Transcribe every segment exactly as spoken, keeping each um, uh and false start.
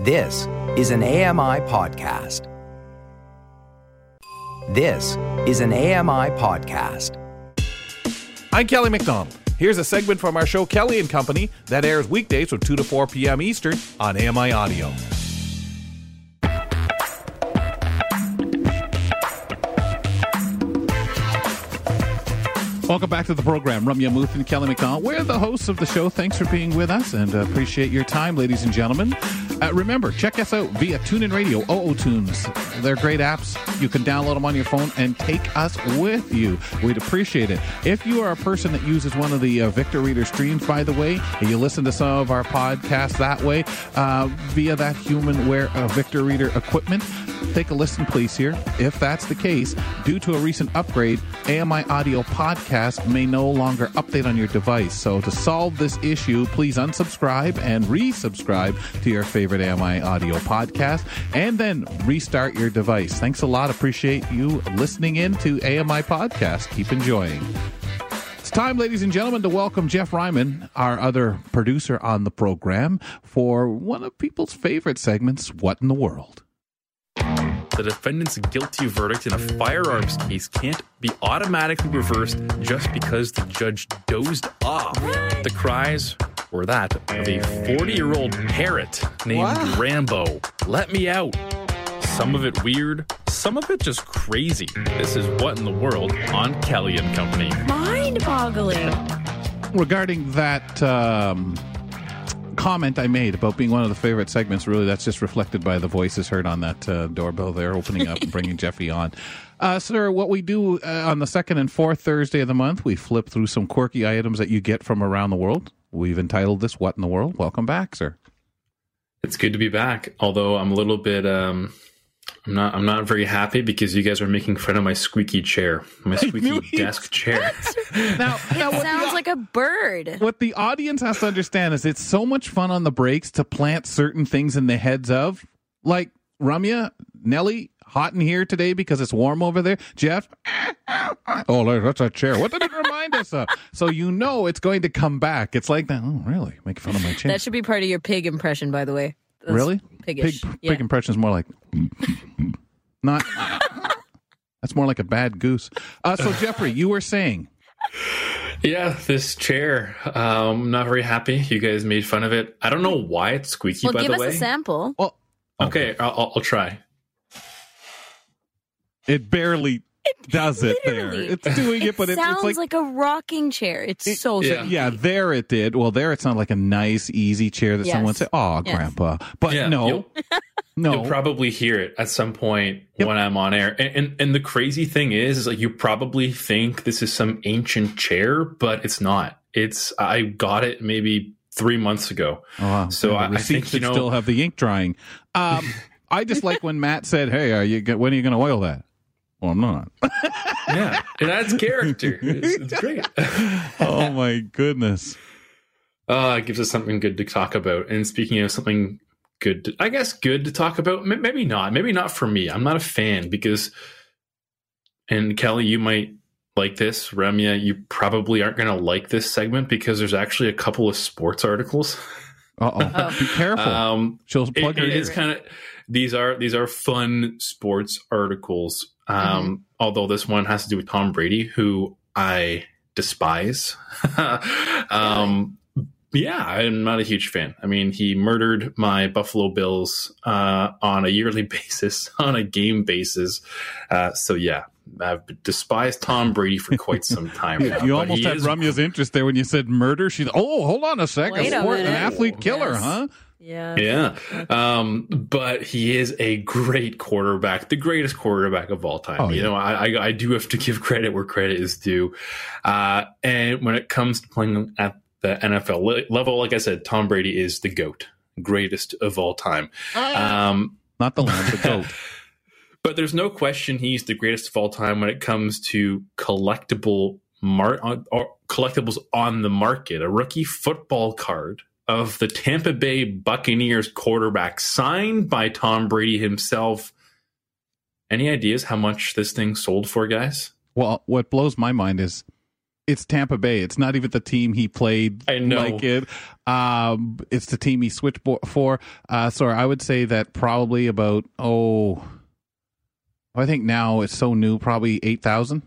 This is an A M I podcast. This is an A M I podcast. I'm Kelly McDonald. Here's a segment from our show Kelly and Company that airs weekdays from two to four p.m. Eastern on A M I Audio. Welcome back to the program. Ramya Muth and Kelly McDonald. We're the hosts of the show. Thanks for being with us and uh, appreciate your time, ladies and gentlemen. Uh, remember, check us out via TuneIn Radio, O O Tunes. They're great apps. You can download them on your phone and take us with you. We'd appreciate it. If you are a person that uses one of the uh, Victor Reader streams, by the way, and you listen to some of our podcasts that way, uh, via that HumanWare uh, Victor Reader equipment, take a listen, please, here. If that's the case, due to a recent upgrade, A M I Audio Podcast may no longer update on your device. So to solve this issue, please unsubscribe and resubscribe to your favorite A M I Audio podcast and then restart your device. Thanks a lot. Appreciate you listening in to A M I Podcast. Keep enjoying. It's time, ladies and gentlemen, to welcome Jeff Ryman, our other producer on the program, for one of people's favorite segments, What in the World? The defendant's guilty verdict in a firearms case can't be automatically reversed just because the judge dozed off. The cries were that of a forty-year-old parrot named wow. Rambo. Let me out. Some of it weird, some of it just crazy. This is What in the World on Kelly and Company. Mind-boggling. Regarding that um, comment I made about being one of the favorite segments, really that's just reflected by the voices heard on that uh, doorbell there, opening up and bringing Jeffy on. Uh, sir, what we do uh, on the second and fourth Thursday of the month, we flip through some quirky items that you get from around the world. We've entitled this What in the World. Welcome back, sir. It's good to be back, although I'm a little bit... Um... I'm not. I'm not very happy because you guys are making fun of my squeaky chair, my squeaky desk chair. now, now, it sounds the, like a bird. What the audience has to understand is it's so much fun on the breaks to plant certain things in the heads of, like Ramya, Nelly, hot in here today because it's warm over there. Jeff, oh, that's a chair. What did it remind us of? So you know it's going to come back. It's like that. Oh, really? Make fun of my chair. That should be part of your pig impression, by the way. That's really? Piggish. Pig, yeah. pig impression is more like not. That's more like a bad goose. Uh, so Jeffrey, you were saying, yeah, this chair. Um, not very happy. You guys made fun of it. I don't know why it's squeaky. Well, by give the us way, a sample. Well, okay, I'll, I'll try. It barely. Does it Literally. there? It's doing it, it but it, sounds it's like, like a rocking chair. It's it, so yeah. yeah. There it did. Well, there it's not like a nice, easy chair that yes. someone say, "Oh, yes. Grandpa." But yeah, no, you'll, no. You'll probably hear it at some point yep. when I'm on air. And, and and the crazy thing is, is like you probably think this is some ancient chair, but it's not. It's I got it maybe three months ago. Oh, wow. So I, I think you should know still have the ink drying. Um, I just like when Matt said, "Hey, are you? When are you going to oil that?" Well, I'm not. Yeah, it adds character. It's, it's great. Oh my goodness. Uh, it gives us something good to talk about. And speaking of something good, to, I guess good to talk about, maybe not. Maybe not for me. I'm not a fan because, and Kelly, you might like this. Ramya, you probably aren't going to like this segment because there's actually a couple of sports articles. Uh-oh. Be careful. Um, She'll plug it, her it is kind of, these are, these are fun sports articles. Um, mm-hmm. Although this one has to do with Tom Brady, who I despise. um, yeah, I'm not a huge fan. I mean, he murdered my Buffalo Bills uh, on a yearly basis, on a game basis. Uh, so yeah, I've despised Tom Brady for quite some time now. You almost had is... Ramya's interest there when you said murder. She's, oh, hold on a second. Wait a Sport, an minute. athlete killer, Yes. huh? Yeah. Yeah. Um, but he is a great quarterback, the greatest quarterback of all time. Oh, you yeah. know, I, I, I do have to give credit where credit is due. Uh, and when it comes to playing at the N F L level, like I said, Tom Brady is the GOAT, greatest of all time. Um, Not the lamb, the goat. But there's no question he's the greatest of all time when it comes to collectible mar- or collectibles on the market. A rookie football card of the Tampa Bay Buccaneers quarterback signed by Tom Brady himself. Any ideas how much this thing sold for, guys? Well, what blows my mind is it's Tampa Bay. It's not even the team he played I know. like it. Um, it's the team he switched for. Uh, so I would say that probably about, oh, I think now it's so new, probably eight thousand.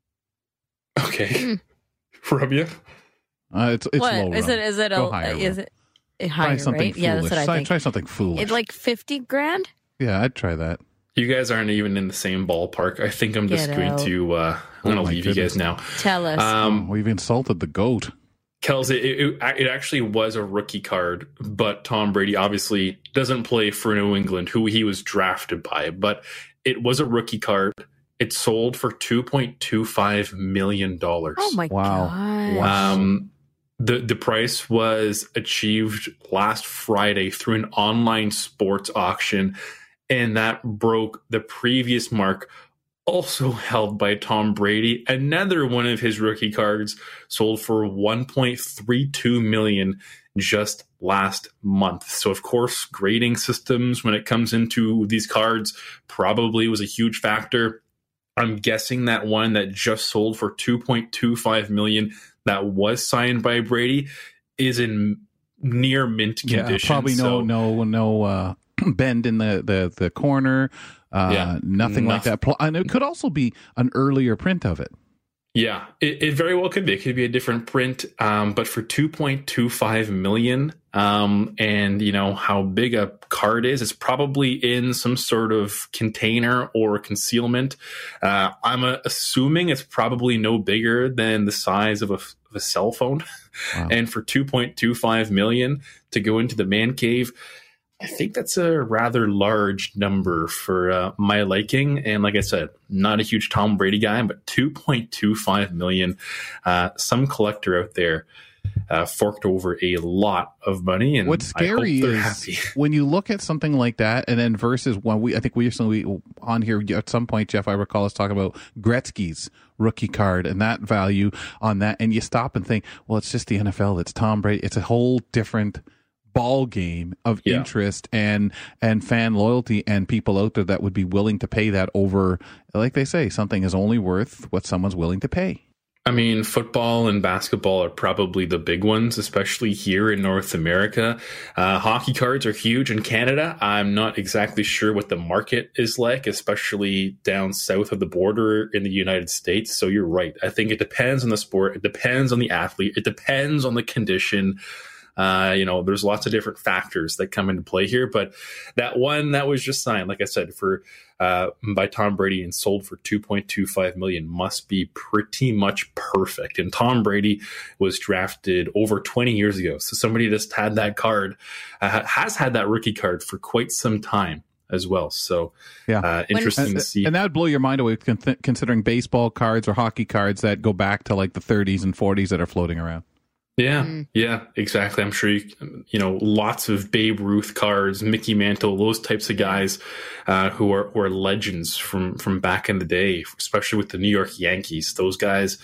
Okay. From you? Uh, it's it's what low. is Rob. it? Is it Go a? higher, Is Rob. it higher? Try something Right? foolish. Yeah, that's what I try, think. try something foolish. It's like fifty grand. Yeah, I'd try that. You guys aren't even in the same ballpark. I think I'm just Get going out. to, uh, I'm Oh going to my leave goodness. you guys now. Tell us. Um, Oh, we've insulted the GOAT. Kels, it, it, it actually was a rookie card, but Tom Brady obviously doesn't play for New England, who he was drafted by. But it was a rookie card. It sold for two point two five million dollars. oh my wow. god! Wow. Um, the the price was achieved last Friday through an online sports auction, and that broke the previous mark, also held by Tom Brady. Another one of his rookie cards sold for one point three two million dollars just last month. So of course, grading systems when it comes into these cards probably was a huge factor. I'm guessing that one that just sold for two point two five million dollars that was signed by Brady is in near mint condition. Yeah, probably no So, no no uh, bend in the the the corner. Uh, Yeah, nothing like nothing. that. Pl- And it could also be an earlier print of it. yeah, it, it very well could be. It could be a different print, um, but for two point two five million dollars, um, and you know how big a card is, it's probably in some sort of container or concealment. Uh, I'm uh, assuming it's probably no bigger than the size of a, of a cell phone. Wow. And for two point two five million dollars to go into the man cave, I think that's a rather large number for uh, my liking. And like I said, not a huge Tom Brady guy, but two point two five million dollars. Uh, some collector out there uh, forked over a lot of money. And What's I hope scary they're is happy. when you look at something like that, and then versus when we, I think we recently on here at some point, Jeff, I recall us talking about Gretzky's rookie card and that value on that, and you stop and think, well, it's just the N F L. It's Tom Brady. It's a whole different ball game of Yeah. interest and and fan loyalty and people out there that would be willing to pay that over, like they say, something is only worth what someone's willing to pay. I mean, football and basketball are probably the big ones, especially here in North America. Uh, hockey cards are huge in Canada. I'm not exactly sure what the market is like, especially down south of the border in the United States. So you're right. I think it depends on the sport. It depends on the athlete. It depends on the condition. Uh, you know, there's lots of different factors that come into play here, but that one that was just signed, like I said, for uh, by Tom Brady and sold for two point two five million must be pretty much perfect. And Tom Brady was drafted over twenty years ago, so somebody just had that card, uh, has had that rookie card for quite some time as well. So, Yeah. uh, interesting And, to see. and that would blow your mind away con- considering baseball cards or hockey cards that go back to like the thirties and forties that are floating around. Yeah, Mm. yeah, exactly. I'm sure, you, you know, lots of Babe Ruth cards, Mickey Mantle, those types of guys uh, who are who are legends from, from back in the day, especially with the New York Yankees. Those guys,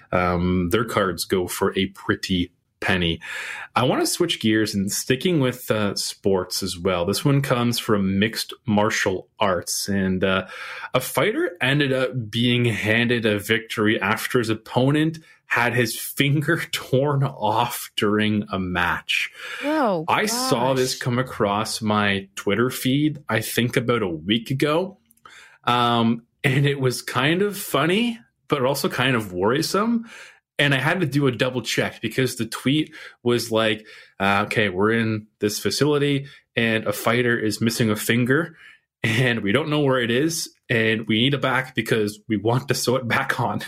um, their cards go for a pretty penny. I want to switch gears and sticking with uh, sports as well. This one comes from mixed martial arts, and uh, a fighter ended up being handed a victory after his opponent had his finger torn off during a match. Oh, I saw gosh. this come across my Twitter feed, I think about a week ago. Um, and it was kind of funny, but also kind of worrisome. And I had to do a double check because the tweet was like, uh, okay, we're in this facility and a fighter is missing a finger and we don't know where it is. And we need it back because we want to sew it back on.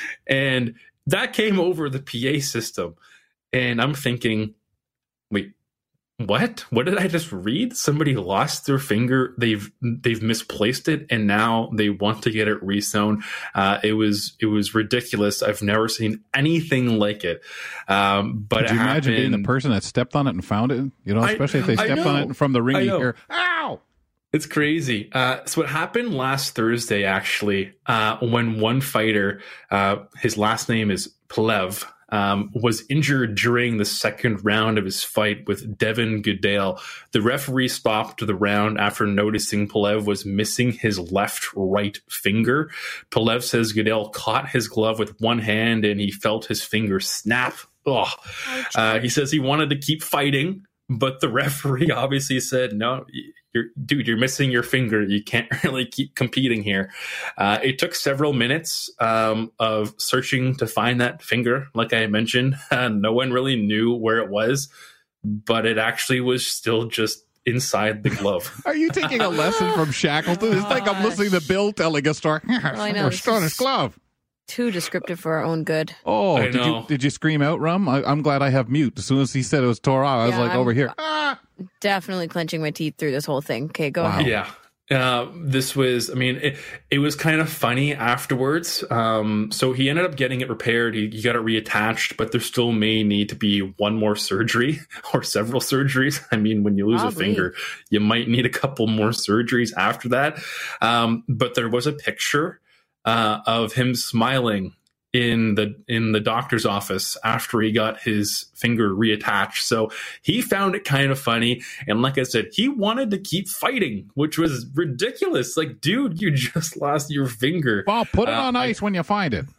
And that came over the P A system. And I'm thinking, wait, what? What did I just read? Somebody lost their finger. They've they've misplaced it, and now they want to get it resewn. Uh, it was it was ridiculous. I've never seen anything like it. Um, but Could you it imagine being the happened- person that stepped on it and found it? You know, I- especially if they I stepped on know. it from the ring, I you know. hear, ow! It's crazy. Uh, so what happened last Thursday, actually, uh, when one fighter, uh, his last name is Plev, um, was injured during the second round of his fight with Devin Goodale. The referee stopped the round after noticing Pulev was missing his left right finger. Pulev says Goodale caught his glove with one hand and he felt his finger snap. Ugh. Uh, he says he wanted to keep fighting, but the referee obviously said, no, you're, dude, you're missing your finger. You can't really keep competing here. Uh, it took several minutes um, of searching to find that finger. Like I mentioned, uh, no one really knew where it was, but it actually was still just inside the glove. Are you taking a lesson from Shackleton? It's like I'm listening to Bill telling a story. I know. Stole his glove. Too descriptive for our own good. Oh, I did know. you did you scream out, Rum? I, I'm glad I have mute. As soon as he said it was tore off, I was Yeah, like I'm- over here. Ah! Definitely clenching my teeth through this whole thing. Okay, go Wow. ahead. Yeah. Uh, this was, I mean, it, it was kind of funny afterwards. Um, so he ended up getting it repaired. He, he got it reattached, but there still may need to be one more surgery or several surgeries. I mean, when you lose Probably. a finger, you might need a couple more surgeries after that. Um, but there was a picture uh, of him smiling in the in the doctor's office after he got his finger reattached. So he found it kind of funny. And like I said, he wanted to keep fighting, which was ridiculous. Like, dude, you just lost your finger. Well, put it Uh, on ice when you find it.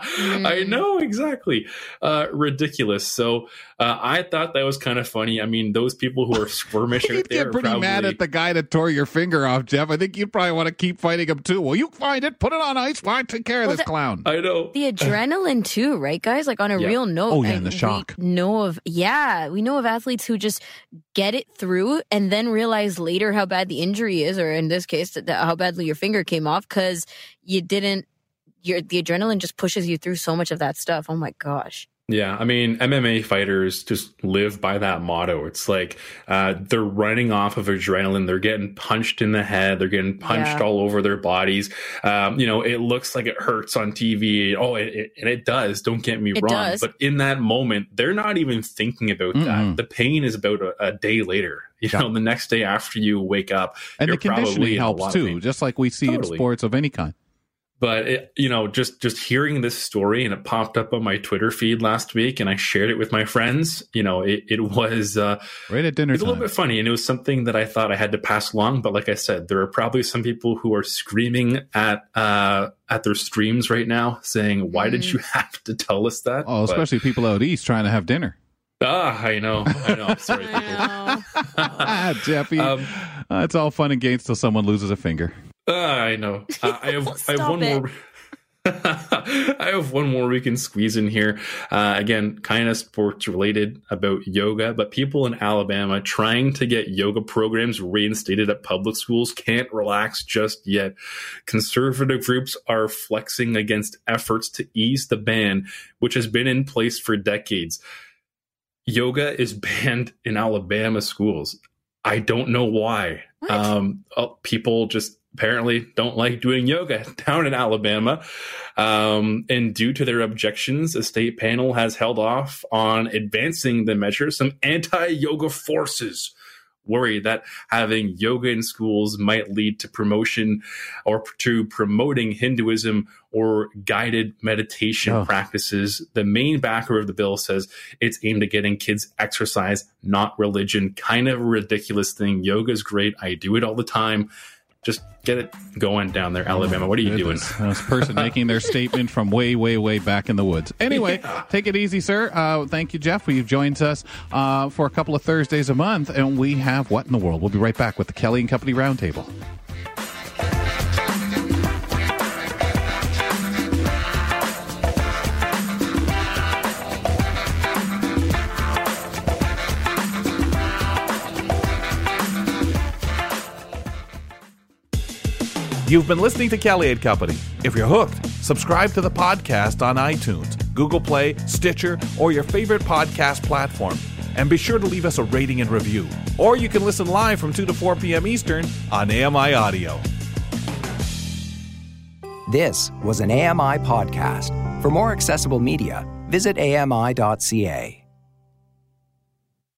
I know, exactly. Uh, ridiculous. So uh, I thought that was kind of funny. I mean, those people who are squirmish out You'd there get are pretty probably, mad at the guy that tore your finger off, Jeff. I think you'd probably want to keep fighting him too. Well, you find it, put it on ice, why take care of Well, this the- clown. I know. The adrenaline too, right, guys? Like on a Yeah. real note. Oh, yeah, I- and the shock. We know of, yeah, we know of athletes who just get it through and then realize later how bad the injury is, or in this case, that, how badly your finger came off because you didn't. Your the adrenaline just pushes you through so much of that stuff. Oh my gosh. Yeah, I mean, M M A fighters just live by that motto. It's like uh, they're running off of adrenaline. They're getting punched in the head. They're getting punched Yeah. all over their bodies. Um, you know, it looks like it hurts on T V. Oh, it, it, and it does. Don't get me It wrong. does. But in that moment, they're not even thinking about Mm-mm. that. The pain is about a, a day later. You Yeah. know, the next day after you wake up. And you're the conditioning probably in a helps lot of too, pain. just like we see Totally. in sports of any kind. But it, you know, just just hearing this story, and it popped up on my Twitter feed last week, and I shared it with my friends. You know, it it was uh, Right at dinner it's a time. little bit funny, and it was something that I thought I had to pass along. But like I said, there are probably some people who are screaming at uh, at their streams right now, saying, "Why did Mm. you have to tell us that?" Oh, But- especially people out east trying to have dinner. ah, I know, I know. Sorry, people. I know. Ah, Jeffy. Um, Uh, it's all fun and games till someone loses a finger. Ah, I know. Uh, I have I have Stop one it. more. I have one more we can squeeze in here. Uh, again, kind of sports related about yoga, but people in Alabama trying to get yoga programs reinstated at public schools can't relax just yet. Conservative groups are flexing against efforts to ease the ban, which has been in place for decades. Yoga is banned in Alabama schools. I don't know why. What? Um, uh, people just apparently don't like doing yoga down in Alabama. Um, and due to their objections, a state panel has held off on advancing the measure. Some anti-yoga forces worry that having yoga in schools might lead to promotion or to promoting Hinduism or guided meditation Oh. practices. The main backer of the bill says it's aimed at getting kids exercise, not religion. Kind of a ridiculous thing. Yoga is great. I do it all the time. Just get it going down there, Alabama. What are you doing? Goodness. This person making their statement from way, way, way back in the woods. Anyway, take it easy, sir. Uh, thank you, Jeff. You've joined us uh, for a couple of Thursdays a month, and we have What in the World? We'll be right back with the Kelly and Company Roundtable. You've been listening to Kelly and Company. If you're hooked, subscribe to the podcast on iTunes, Google Play, Stitcher, or your favorite podcast platform. And be sure to leave us a rating and review. Or you can listen live from two to four p.m. Eastern on A M I Audio. This was an A M I podcast. For more accessible media, visit A M I dot C A.